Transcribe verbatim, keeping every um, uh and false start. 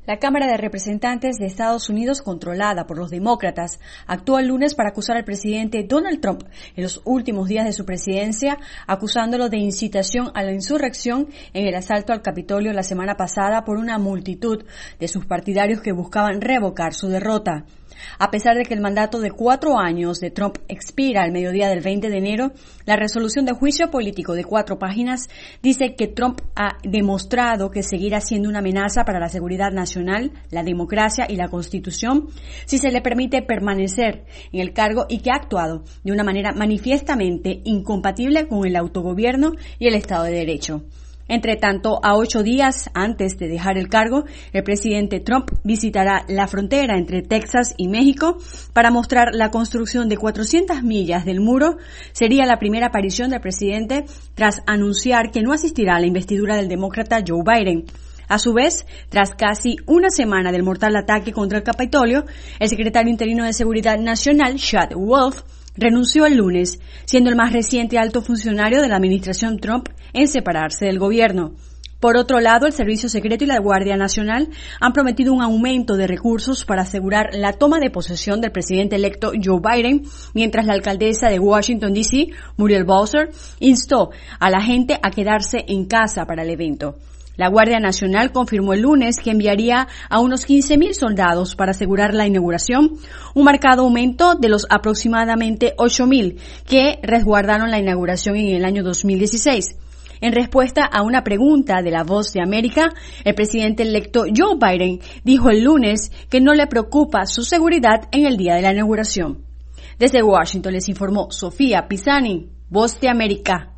La Cámara de Representantes de Estados Unidos, controlada por los demócratas, actuó el lunes para acusar al presidente Donald Trump en los últimos días de su presidencia, acusándolo de incitación a la insurrección en el asalto al Capitolio la semana pasada por una multitud de sus partidarios que buscaban revocar su derrota. A pesar de que el mandato de cuatro años de Trump expira al mediodía del veinte de enero, la resolución de juicio político de cuatro páginas dice que Trump ha demostrado que seguirá siendo una amenaza para la seguridad nacional, la democracia y la Constitución si se le permite permanecer en el cargo y que ha actuado de una manera manifiestamente incompatible con el autogobierno y el Estado de Derecho. Entre tanto, a ocho días antes de dejar el cargo, el presidente Trump visitará la frontera entre Texas y México para mostrar la construcción de cuatrocientas millas del muro. Sería la primera aparición del presidente tras anunciar que no asistirá a la investidura del demócrata Joe Biden. A su vez, tras casi una semana del mortal ataque contra el Capitolio, el secretario interino de Seguridad Nacional, Chad Wolf, renunció el lunes, siendo el más reciente alto funcionario de la administración Trump en separarse del gobierno. Por otro lado, el Servicio Secreto y la Guardia Nacional han prometido un aumento de recursos para asegurar la toma de posesión del presidente electo Joe Biden, mientras la alcaldesa de Washington, D C, Muriel Bowser, instó a la gente a quedarse en casa para el evento. La Guardia Nacional confirmó el lunes que enviaría a unos quince mil soldados para asegurar la inauguración, un marcado aumento de los aproximadamente ocho mil que resguardaron la inauguración en el año dos mil dieciséis. En respuesta a una pregunta de La Voz de América, el presidente electo Joe Biden dijo el lunes que no le preocupa su seguridad en el día de la inauguración. Desde Washington les informó Sofía Pisani, Voz de América.